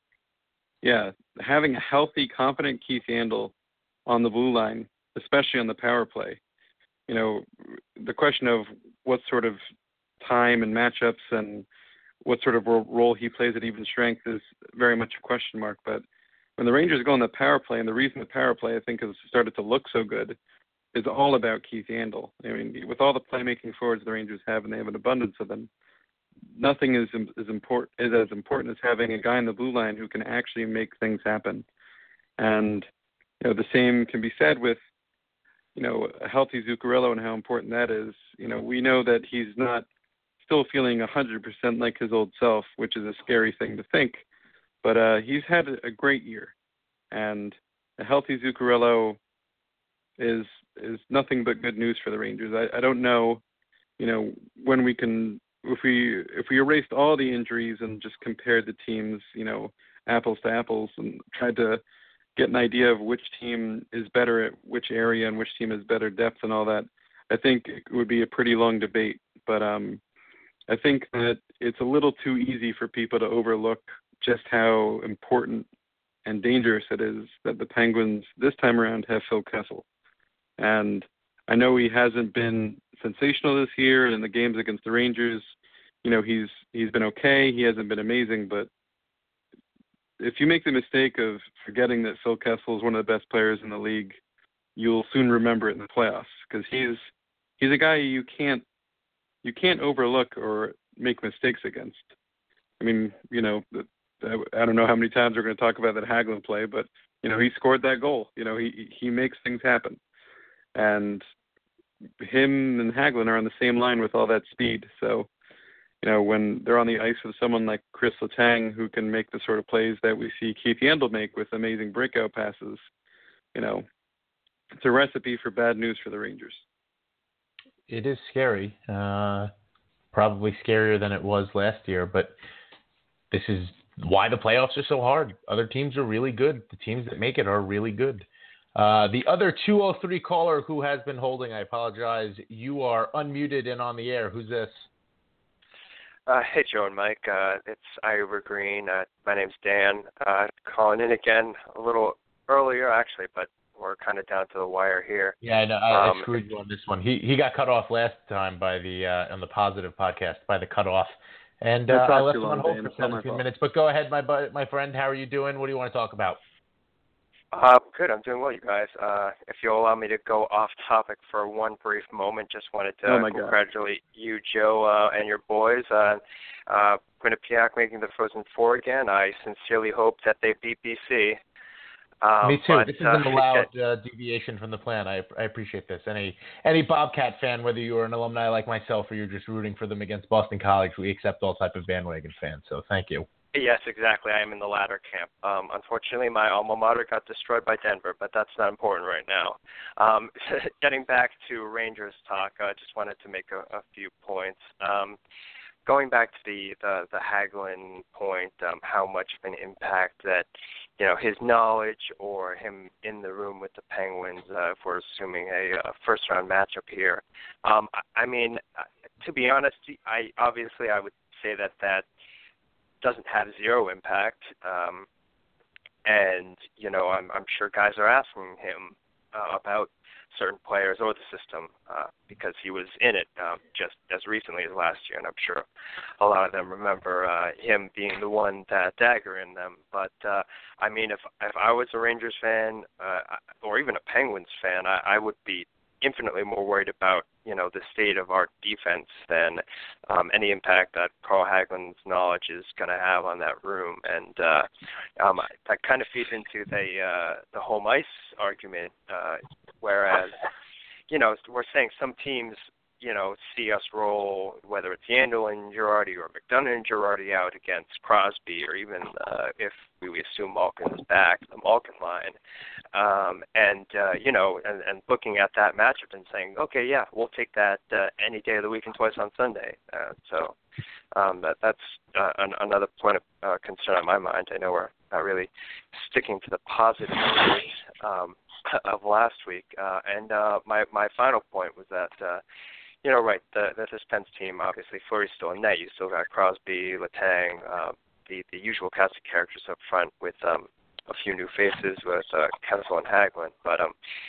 confident Keith Yandle on the blue line, especially on the power play, the question of what sort of time and matchups and what sort of role he plays at even strength is very much a question mark. But when the Rangers go on the power play, and the reason the power play, I think, has started to look so good, is all about Keith Yandle. I mean, with all the playmaking forwards the Rangers have, and they have an abundance of them, nothing is as important as having a guy in the blue line who can actually make things happen. And the same can be said with a healthy Zuccarello and how important that is. We know that he's not still feeling 100% like his old self, which is a scary thing to think, but he's had a great year, and a healthy Zuccarello is nothing but good news for the Rangers. I don't know, when we can, if we erased all the injuries and just compared the teams, apples to apples, and tried to get an idea of which team is better at which area and which team has better depth and all that, I think it would be a pretty long debate. But I think that it's a little too easy for people to overlook just how important and dangerous it is that the Penguins this time around have Phil Kessel. And I know he hasn't been sensational this year in the games against the Rangers. He's been okay. He hasn't been amazing, but if you make the mistake of forgetting that Phil Kessel is one of the best players in the league, you'll soon remember it in the playoffs, because he's a guy you can't overlook or make mistakes against. I mean, I don't know how many times we're going to talk about that Hagelin play, but he scored that goal. He makes things happen, and him and Hagelin are on the same line with all that speed. So, when they're on the ice with someone like Chris Letang, who can make the sort of plays that we see Keith Yandle make with amazing breakout passes, it's a recipe for bad news for the Rangers. It is scary, probably scarier than it was last year, but this is why the playoffs are so hard. Other teams are really good. The teams that make it are really good. The other 203 caller who has been holding, I apologize. You are unmuted and on the air. Who's this? Hey, Joe and Mike. It's Ira Green. My name's Dan. Calling in again a little earlier, actually, but we're kind of down to the wire here. Yeah, I screwed you on this one. He got cut off last time by the on the Positive podcast by the cutoff. And I left him on hold for 17 minutes. But go ahead, my friend. How are you doing? What do you want to talk about? Good. I'm doing well, you guys. If you'll allow me to go off topic for one brief moment, just wanted to congratulate you, Joe, and your boys. Quinnipiac making the Frozen Four again. I sincerely hope that they beat BC. Me too. This is an allowed deviation from the plan. I appreciate this. Any Bobcat fan, whether you're an alumni like myself or you're just rooting for them against Boston College, we accept all type of bandwagon fans. So thank you. Yes, exactly. I am in the latter camp. Unfortunately, my alma mater got destroyed by Denver, but that's not important right now. Getting back to Rangers talk, I just wanted to make a few points. Going back to the Hagelin point, how much of an impact that, his knowledge or him in the room with the Penguins, if we're assuming a first-round matchup here. I mean, to be honest, I would say that doesn't have zero impact. And, I'm sure guys are asking him about certain players or the system because he was in it just as recently as last year, and I'm sure a lot of them remember him being the one that dagger in them. But I mean, if I was a Rangers fan or even a Penguins fan, I would be infinitely more worried about the state of our defense than any impact that Carl Hagelin's knowledge is going to have on that room, and that kind of feeds into the home ice argument. Whereas, we're saying some teams, see us roll, whether it's Yandel and Girardi or McDonough and Girardi out against Crosby, or even if we assume Malkin is back, the Malkin line. And looking at that matchup and saying, okay, yeah, we'll take that any day of the week and twice on Sunday. That's another point of concern on my mind. I know we're not really sticking to the positive of last week. And my final point was that, this Pens team, obviously Fleury's still in net. You still got Crosby, Letang, the usual cast of characters up front with a few new faces with Kessel and Hagelin. But,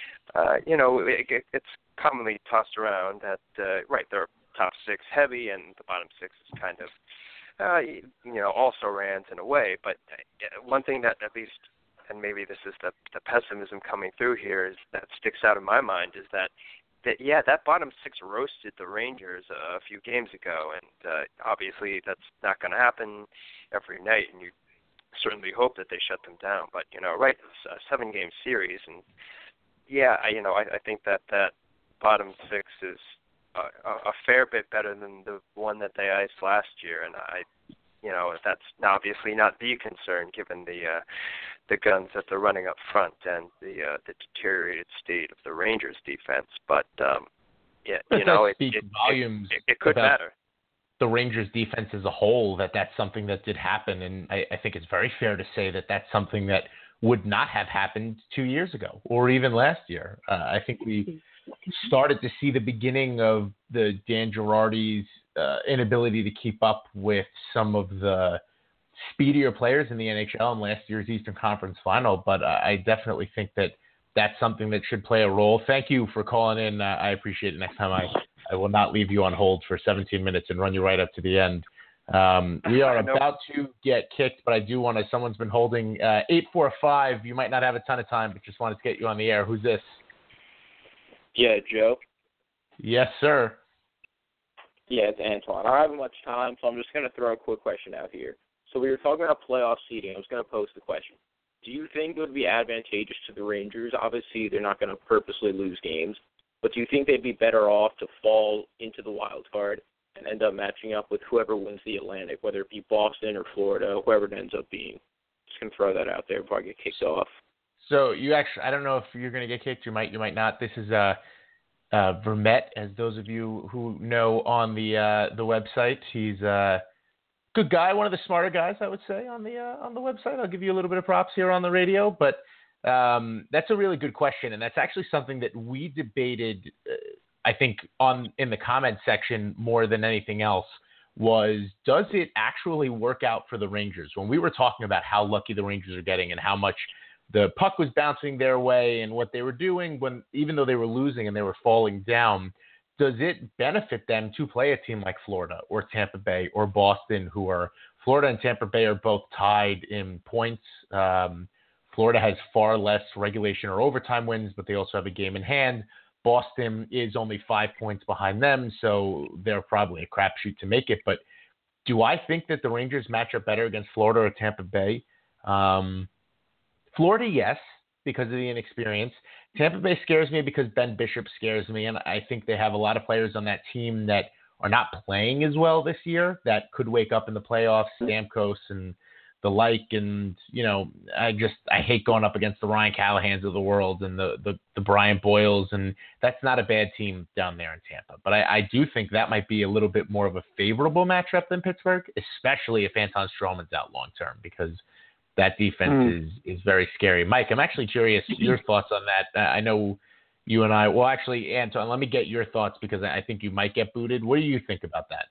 it's commonly tossed around that, they're top six heavy and the bottom six is kind of, also rans in a way. But one thing that at least, and maybe this is the pessimism coming through here, is that sticks out in my mind is that bottom six roasted the Rangers a few games ago, and obviously that's not going to happen every night, and you certainly hope that they shut them down. But it's a 7-game series, and I think that bottom six is a fair bit better than the one that they iced last year, and that's obviously not the concern given the guns that they're running up front and the deteriorated state of the Rangers defense. But it could matter. The Rangers defense as a whole, that's something that did happen, and I think it's very fair to say that that's something that would not have happened 2 years ago or even last year. I think we started to see the beginning of the Dan Girardi's inability to keep up with some of the speedier players in the NHL in last year's Eastern Conference Final, but I definitely think that that's something that should play a role. Thank you for calling in. I appreciate it. Next time I will not leave you on hold for 17 minutes and run you right up to the end. We are about to get kicked, but I do want to, someone's been holding 845. You might not have a ton of time, but just wanted to get you on the air. Who's this? Yeah, Joe. Yes, sir. Yeah, it's Antoine. I don't have much time, so I'm just going to throw a quick question out here. So we were talking about playoff seeding. I was going to pose the question. Do you think it would be advantageous to the Rangers? Obviously, they're not going to purposely lose games, but do you think they'd be better off to fall into the wild card and end up matching up with whoever wins the Atlantic, whether it be Boston or Florida, whoever it ends up being? Just going to throw that out there before I get kicked off. So you actually, I don't know if you're going to get kicked. You might not. This is Vermette, as those of you who know on the website. He's good guy, one of the smarter guys, I would say, on the website. I'll give you a little bit of props here on the radio, but that's a really good question, and that's actually something that we debated, I think, in the comment section more than anything else. Was, does it actually work out for the Rangers? When we were talking about how lucky the Rangers are getting and how much the puck was bouncing their way and what they were doing, even though they were losing and they were falling down, does it benefit them to play a team like Florida or Tampa Bay or Boston, Florida and Tampa Bay are both tied in points. Florida has far less regulation or overtime wins, but they also have a game in hand. Boston is only 5 points behind them, so they're probably a crapshoot to make it. But do I think that the Rangers match up better against Florida or Tampa Bay? Florida, yes, because of the inexperience. Tampa Bay scares me because Ben Bishop scares me, and I think they have a lot of players on that team that are not playing as well this year that could wake up in the playoffs, Stamkos and the like, and I hate going up against the Ryan Callahans of the world and the Brian Boyles, and that's not a bad team down there in Tampa. But I do think that might be a little bit more of a favorable matchup than Pittsburgh, especially if Anton Stroman's out long term, because that defense is very scary. Mike, I'm actually curious your thoughts on that. I know you and I. Well, actually, Anton, let me get your thoughts because I think you might get booted. What do you think about that?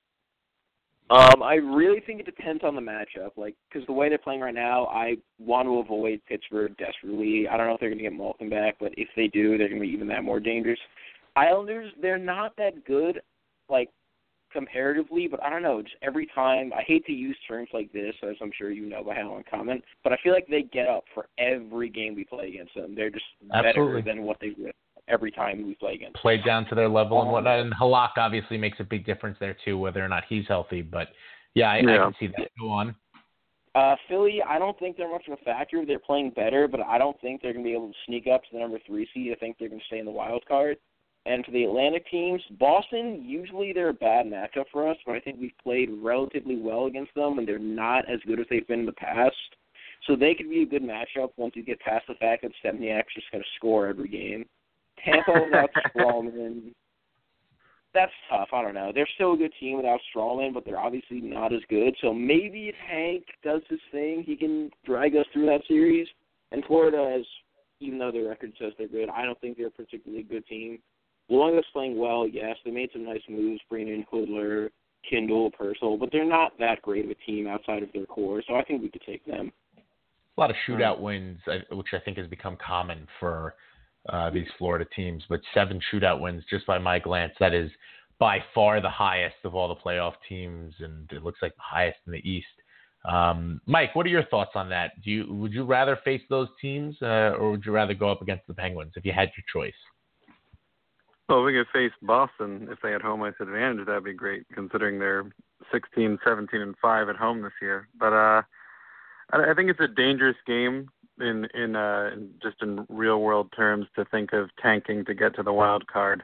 I really think it depends on the matchup, because the way they're playing right now, I want to avoid Pittsburgh desperately. I don't know if they're going to get Malkin back, but if they do, they're going to be even that more dangerous. Islanders, they're not that good, comparatively, but I don't know, just every time, I hate to use terms like this, as I'm sure you know by how I comment, but I feel like they get up for every game we play against them. They're just better than what they would every time we play against. Played down to their level and whatnot. And Halak obviously makes a big difference there too, whether or not he's healthy. But I can see that. Go on. Philly, I don't think they're much of a factor. They're playing better, but I don't think they're going to be able to sneak up to the number 3 seed. I think they're going to stay in the wild card. And for the Atlantic teams, Boston, usually they're a bad matchup for us, but I think we've played relatively well against them, and they're not as good as they've been in the past. So they could be a good matchup once you get past the fact that Stempniak's just going to score every game. Tampa without Stralman, that's tough. I don't know. They're still a good team without Stralman, but they're obviously not as good. So maybe if Hank does his thing, he can drag us through that series. And Florida, even though their record says they're good, I don't think they're a particularly good team. Luongo's playing well, yes. They made some nice moves, bringing in Hoodler, Kindle, Purcell, but they're not that great of a team outside of their core, so I think we could take them. A lot of shootout wins, which I think has become common for these Florida teams, but 7 shootout wins just by my glance. That is by far the highest of all the playoff teams, and it looks like the highest in the East. Mike, what are your thoughts on that? Would you rather face those teams, or would you rather go up against the Penguins if you had your choice? Well, we could face Boston if they had home ice advantage. That'd be great, considering they're 16, 17, and 5 at home this year. But I think it's a dangerous game in just in real world terms to think of tanking to get to the wild card.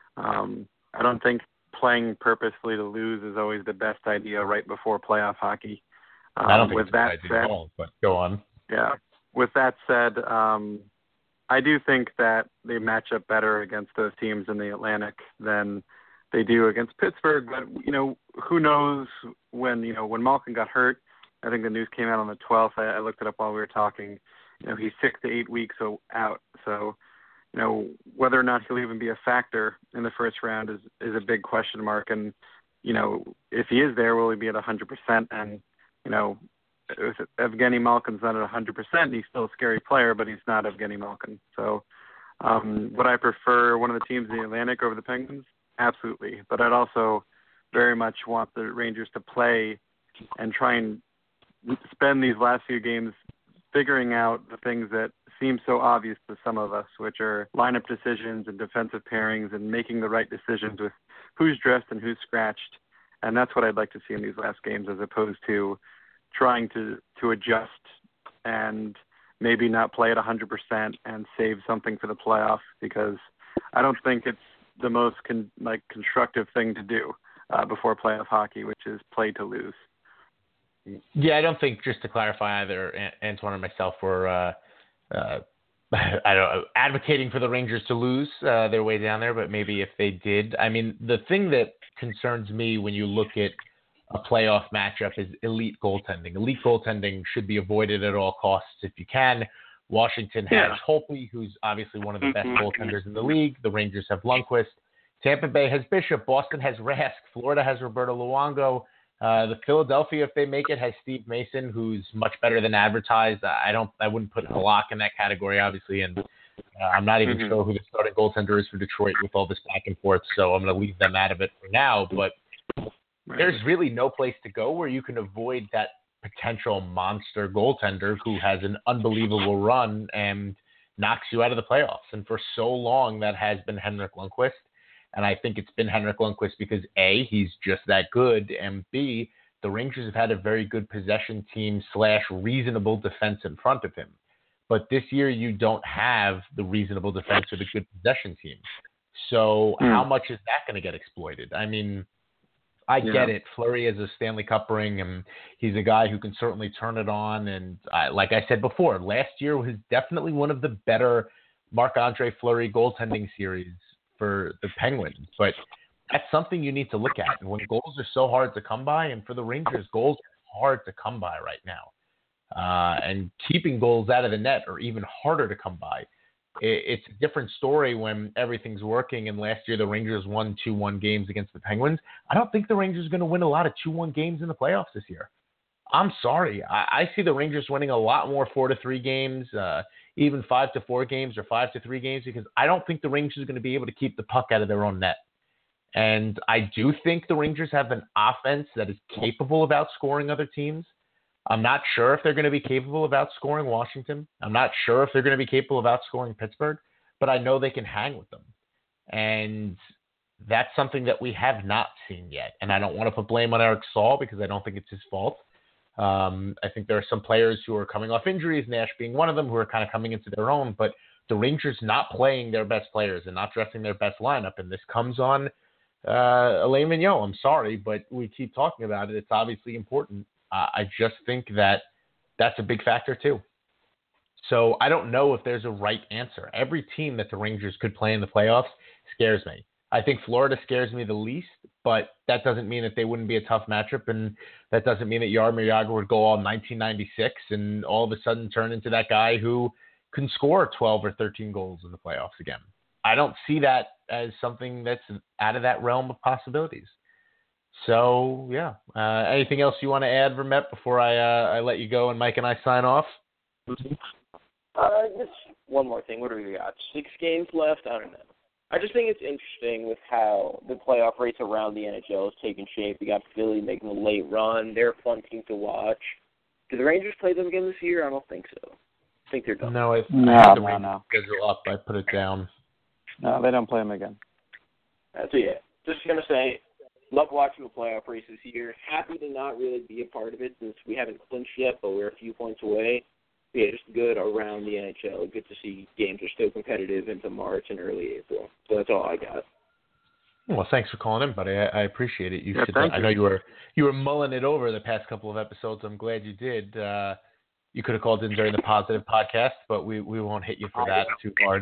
I don't think playing purposely to lose is always the best idea right before playoff hockey. I don't think it's a good idea at all, but go on. Yeah. With that said, I do think that they match up better against those teams in the Atlantic than they do against Pittsburgh. But, who knows when Malkin got hurt. I think the news came out on the 12th. I looked it up while we were talking. He's 6 to 8 weeks out. So, whether or not he'll even be a factor in the first round is a big question mark. And, if he is there, will he be at 100%? And, if Evgeny Malkin's not at 100%, he's still a scary player, but he's not Evgeny Malkin. So would I prefer one of the teams in the Atlantic over the Penguins? Absolutely. But I'd also very much want the Rangers to play and try and spend these last few games figuring out the things that seem so obvious to some of us, which are lineup decisions and defensive pairings and making the right decisions with who's dressed and who's scratched. And that's what I'd like to see in these last games, as opposed to trying to adjust and maybe not play at 100% and save something for the playoff, because I don't think it's the most constructive thing to do before playoff hockey, which is play to lose. Yeah, I don't think, just to clarify, either Antoine or myself were advocating for the Rangers to lose their way down there, but maybe if they did. I mean, the thing that concerns me when you look at a playoff matchup is elite goaltending. Elite goaltending should be avoided at all costs if you can. Washington has Holtby, who's obviously one of the best goaltenders in the league. The Rangers have Lundqvist. Tampa Bay has Bishop. Boston has Rask. Florida has Roberto Luongo. The Philadelphia, if they make it, has Steve Mason, who's much better than advertised. I wouldn't put Halak in that category, obviously, and I'm not even sure who the starting goaltender is for Detroit with all this back and forth, so I'm going to leave them out of it for now. But there's really no place to go where you can avoid that potential monster goaltender who has an unbelievable run and knocks you out of the playoffs. And for so long, that has been Henrik Lundqvist. And I think it's been Henrik Lundqvist because A, he's just that good, and B, the Rangers have had a very good possession team / reasonable defense in front of him. But this year you don't have the reasonable defense or the good possession team. So how much is that going to get exploited? I mean, I get it. Fleury has a Stanley Cup ring, and he's a guy who can certainly turn it on. And like I said before, last year was definitely one of the better Marc-Andre Fleury goaltending series for the Penguins. But that's something you need to look at. And when goals are so hard to come by, and for the Rangers, goals are hard to come by right now. And keeping goals out of the net are even harder to come by. It's a different story when everything's working, and last year the Rangers won 2-1 games against the Penguins. I don't think the Rangers are going to win a lot of 2-1 games in the playoffs this year. I'm sorry. I see the Rangers winning a lot more 4-3 games, even 5-4 games or 5-3 games, because I don't think the Rangers are going to be able to keep the puck out of their own net. And I do think the Rangers have an offense that is capable of outscoring other teams. I'm not sure if they're going to be capable of outscoring Washington. I'm not sure if they're going to be capable of outscoring Pittsburgh, but I know they can hang with them. And that's something that we have not seen yet. And I don't want to put blame on Eric Staal because I don't think it's his fault. I think there are some players who are coming off injuries, Nash being one of them, who are kind of coming into their own. But the Rangers not playing their best players and not dressing their best lineup, and this comes on Alain Vigneault. I'm sorry, but we keep talking about it. It's obviously important. I just think that that's a big factor too. So I don't know if there's a right answer. Every team that the Rangers could play in the playoffs scares me. I think Florida scares me the least, but that doesn't mean that they wouldn't be a tough matchup, and that doesn't mean that Jaromir Jagr would go all 1996 and all of a sudden turn into that guy who can score 12 or 13 goals in the playoffs again. I don't see that as something that's out of that realm of possibilities. So, yeah. Anything else you want to add, Vermette, before I let you go and Mike and I sign off? Just one more thing. What do we got? 6 games left? I don't know. I just think it's interesting with how the playoff race around the NHL is taking shape. You got Philly making a late run. They're a fun team to watch. Do the Rangers play them again this year? I don't think so. I think they're done. No, I had the Rangers schedule up. I put it down. No, they don't play them again. That's it. Just going to say, love watching the playoff race this year. Happy to not really be a part of it since we haven't clinched yet, but we're a few points away. But yeah, just good around the NHL. Good to see games are still competitive into March and early April. So that's all I got. Well, thanks for calling in, buddy. I appreciate it. I know you were mulling it over the past couple of episodes. I'm glad you did. You could have called in during the positive podcast, but we won't hit you for that too hard.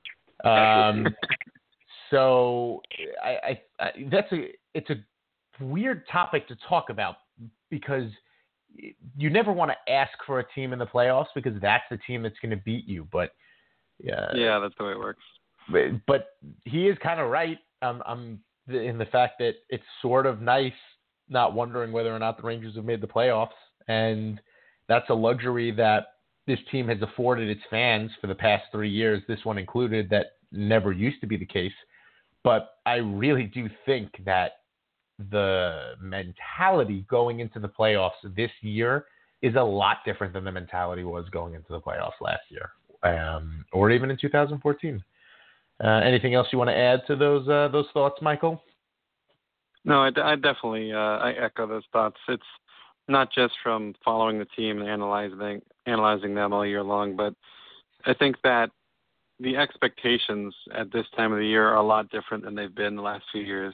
So it's a weird topic to talk about because you never want to ask for a team in the playoffs because that's the team that's going to beat you. But yeah, that's the way it works. But he is kind of right. In the fact that it's sort of nice not wondering whether or not the Rangers have made the playoffs, and that's a luxury that this team has afforded its fans for the past 3 years, this one included, that never used to be the case. But I really do think that the mentality going into the playoffs this year is a lot different than the mentality was going into the playoffs last year, or even in 2014. Anything else you want to add to those thoughts, Michael? No, I definitely I echo those thoughts. It's not just from following the team and analyzing them all year long, but I think that the expectations at this time of the year are a lot different than they've been the last few years.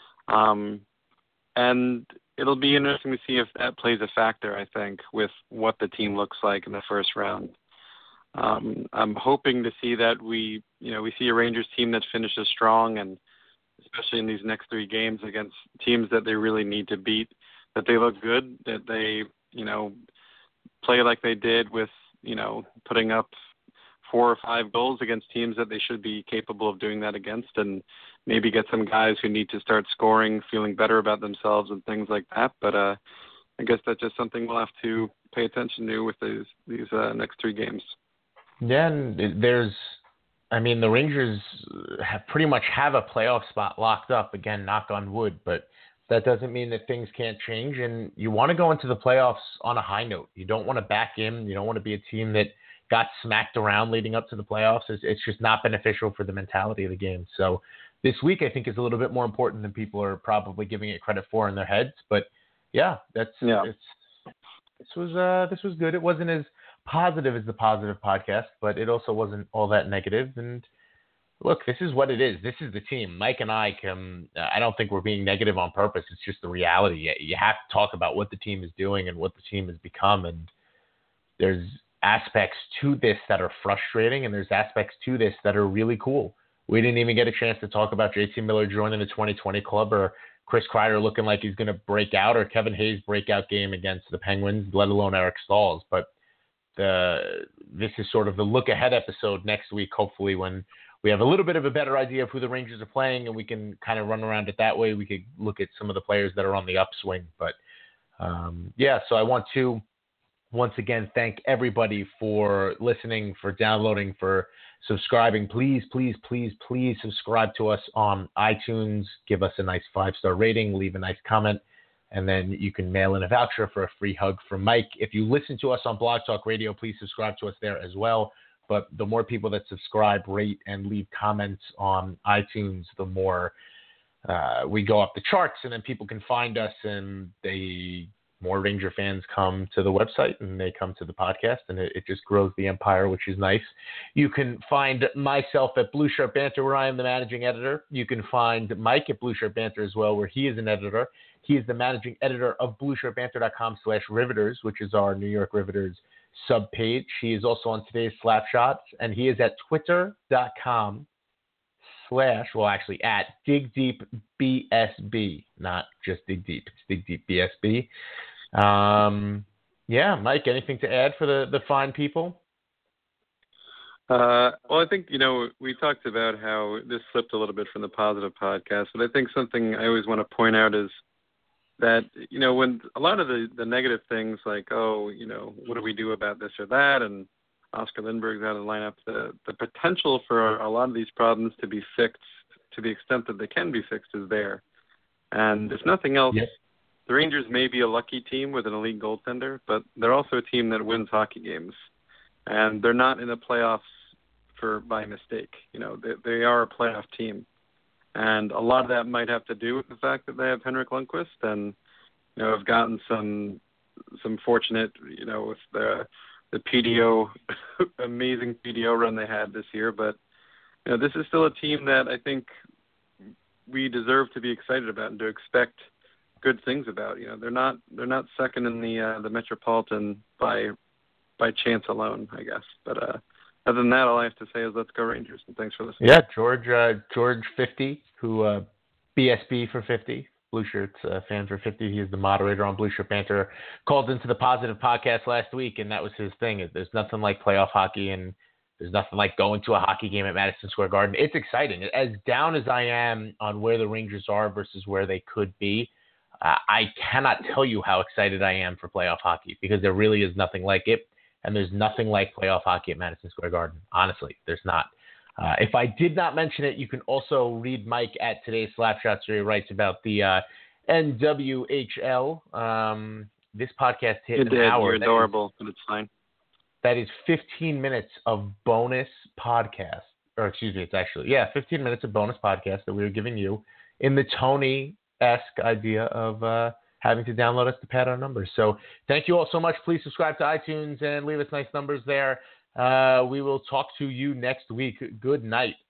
And it'll be interesting to see if that plays a factor, I think, with what the team looks like in the first round. I'm hoping to see that we see a Rangers team that finishes strong, and especially in these next 3 games against teams that they really need to beat, that they look good, that they, play like they did with, putting up 4 or 5 goals against teams that they should be capable of doing that against, and maybe get some guys who need to start scoring, feeling better about themselves and things like that. But I guess that's just something we'll have to pay attention to with these next 3 games. Yeah, and the Rangers pretty much have a playoff spot locked up. Again, knock on wood, but that doesn't mean that things can't change. And you want to go into the playoffs on a high note. You don't want to back in. You don't want to be a team that got smacked around leading up to the playoffs. It's just not beneficial for the mentality of the game. So this week, I think, is a little bit more important than people are probably giving it credit for in their heads. But this was good. It wasn't as positive as the positive podcast, but it also wasn't all that negative. And look, this is what it is. This is the team. Mike and I don't think we're being negative on purpose. It's just the reality. You have to talk about what the team is doing and what the team has become. And there's aspects to this that are frustrating, and there's aspects to this that are really cool. We didn't even get a chance to talk about JT Miller joining the 2020 club, or Chris Kreider looking like he's going to break out, or Kevin Hayes' breakout game against the Penguins, let alone Eric Staal's. But this is sort of the look-ahead episode next week, hopefully, when we have a little bit of a better idea of who the Rangers are playing, and we can kind of run around it that way. We could look at some of the players that are on the upswing. But, so I want to once again thank everybody for listening, for downloading, for subscribing. Please, please, please, please subscribe to us on iTunes. Give us a nice 5-star rating. Leave a nice comment. And then you can mail in a voucher for a free hug from Mike. If you listen to us on Blog Talk Radio, please subscribe to us there as well. But the more people that subscribe, rate, and leave comments on iTunes, the more we go up the charts, and then people can find us, and more Ranger fans come to the website, and they come to the podcast, and it just grows the empire, which is nice. You can find myself at Blue Shirt Banter, where I am the managing editor. You can find Mike at Blue Shirt Banter as well, where he is an editor. He is the managing editor of BlueShirtBanter.com/Riveters, which is our New York Riveters subpage. He is also on today's Slapshots, and he is at Twitter.com/ at DigDeepBSB, not just Dig Deep. It's Dig Deep BSB. Mike, anything to add for the fine people? Well, I think, we talked about how this slipped a little bit from the positive podcast, but I think something I always want to point out is that, when a lot of the negative things like, what do we do about this or that, and Oscar Lindbergh's out of the lineup, the potential for a lot of these problems to be fixed to the extent that they can be fixed is there. And if nothing else, the Rangers may be a lucky team with an elite goaltender, but they're also a team that wins hockey games. And they're not in the playoffs by mistake. They are a playoff team. And a lot of that might have to do with the fact that they have Henrik Lundqvist, and have gotten some fortunate, with the PDO, amazing PDO run they had this year. But this is still a team that I think we deserve to be excited about and to expect good things about. They're not second in the Metropolitan by chance alone, I guess. But other than that, all I have to say is let's go Rangers, and thanks for listening. Yeah, George 50, who BSB for 50, Blue Shirts fan for 50. He is the moderator on Blue Shirt Banter. Called into the positive podcast last week, and that was his thing. There's nothing like playoff hockey, and there's nothing like going to a hockey game at Madison Square Garden. It's exciting. As down as I am on where the Rangers are versus where they could be, I cannot tell you how excited I am for playoff hockey, because there really is nothing like it. And there's nothing like playoff hockey at Madison Square Garden. Honestly, there's not. If I did not mention it, you can also read Mike at today's Slapshots, where he writes about the NWHL. This podcast hit an hour. You're adorable, but it's fine. That is 15 minutes of bonus podcast. Or excuse me, it's actually, 15 minutes of bonus podcast that we were giving you in the Tony-esque idea of having to download us to pad our numbers. So thank you all so much. Please subscribe to iTunes and leave us nice numbers there. We will talk to you next week. Good night.